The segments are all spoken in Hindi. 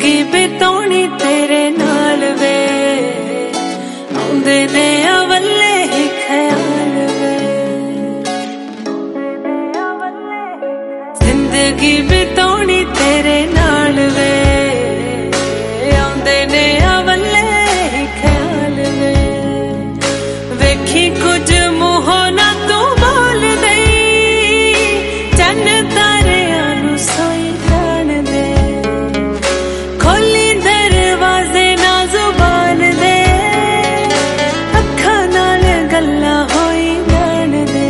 जिंदगी बिताउणी तेरे नाल वे आउंदे ने अवले ही ख्याल वे जिंदगी बिताउणी तेरे नाल वे आउंदे ने अवले ही ख्याल वे वेखी कुछ मुहों ना तू बोल दई चन तारियां नू सोई जान दे खोली दरवाजे ना जुबान दे अखां नाल गल्लां होई जान दे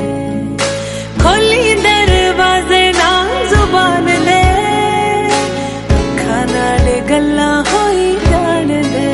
खोली दरवाजे ना जुबान दे अखां नाल गल्लां होई जान दे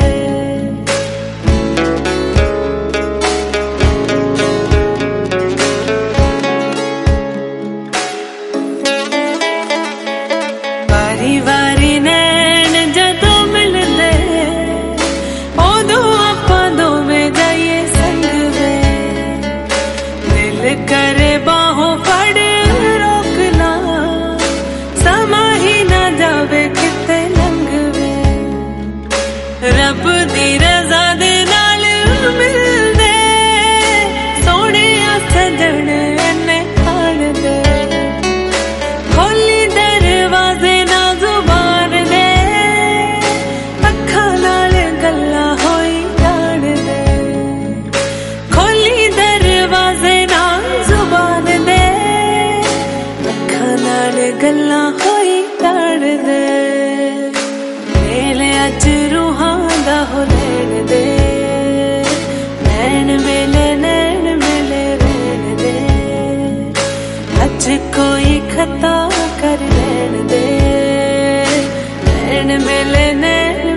वारी वारी नैन जदों मिलदे उदों आपां दोवें जाइए संग वे दिल करे बाहों फड़ रोक ला समा ही ना जावे किते लंघ वे रब दी रज़ा दे नाल मिलदे सोहणिया सजण इन्ने आण दे खोली दरवाजे ना जुबान दे अखां नाल गल्लां होई जान दे खोली दरवाजे ना जुबान दे अखां नाल गल्लां होई जान दे मेले अज रूहां दा हो लैण दे नैन मेले रहण दे अज कोई खता कर लैण दे नैन मेले